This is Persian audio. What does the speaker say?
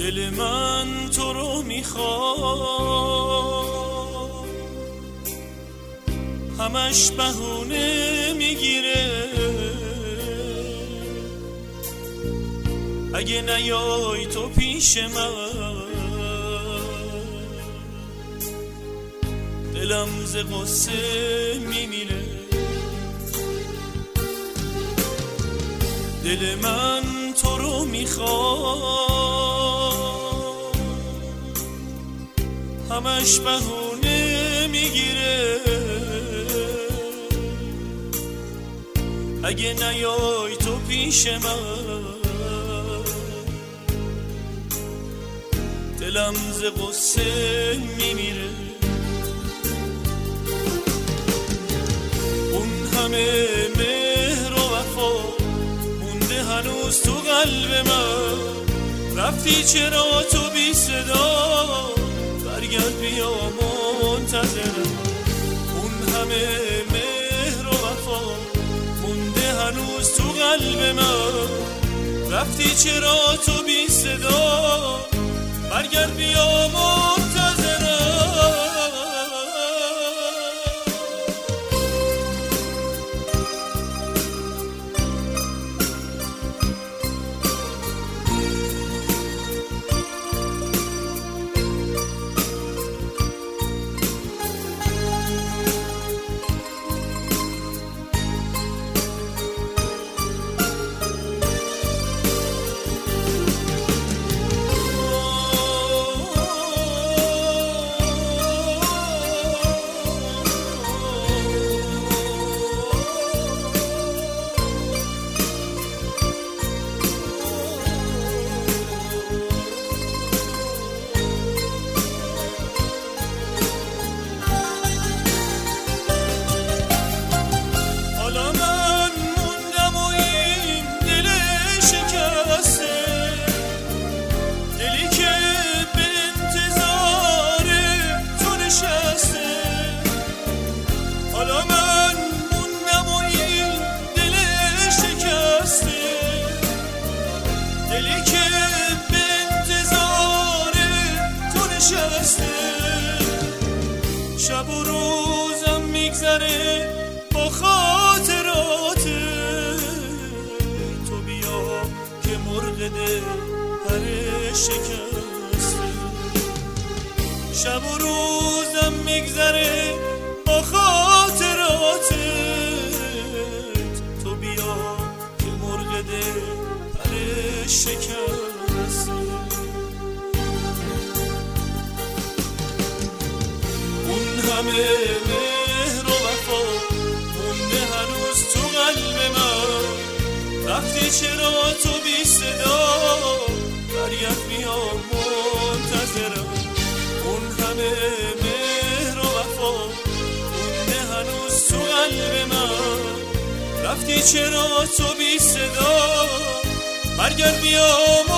دل من تو رو میخواد، همش بهونه میگیره. اگه نیای تو پیش من، دلم ز غصه میمیره. دل من تو رو میخواد، همش بهونه میگیره. اگه نیای تو پیش من، دلم ز غصه میمیره. اون همه مهر و وفا مونده هنوز تو قلب من، رفتی چرا تو بی صدا؟ برگرد بیا منتظرم. اون همه مهر و وفا مونده هنوز تو قلب من، رفتی چرا تو بی صدا؟ برگرد بیا منتظرم. شب و روزم میگذره با خاطرات تو، بیا که مرغ دل پر شکسته. شب و روزم میگذره با خاطرات تو، بیا که مرغ دل پر شکسته. همه مهر و وفا مونده هنوز تو قلب من، رفتی چرا تو بی صدا؟ برگرد بیا منتظرم. اون همه مهر و وفا مونده هنوز تو قلب من، رفتی چرا تو بی صدا؟ برگرد بیا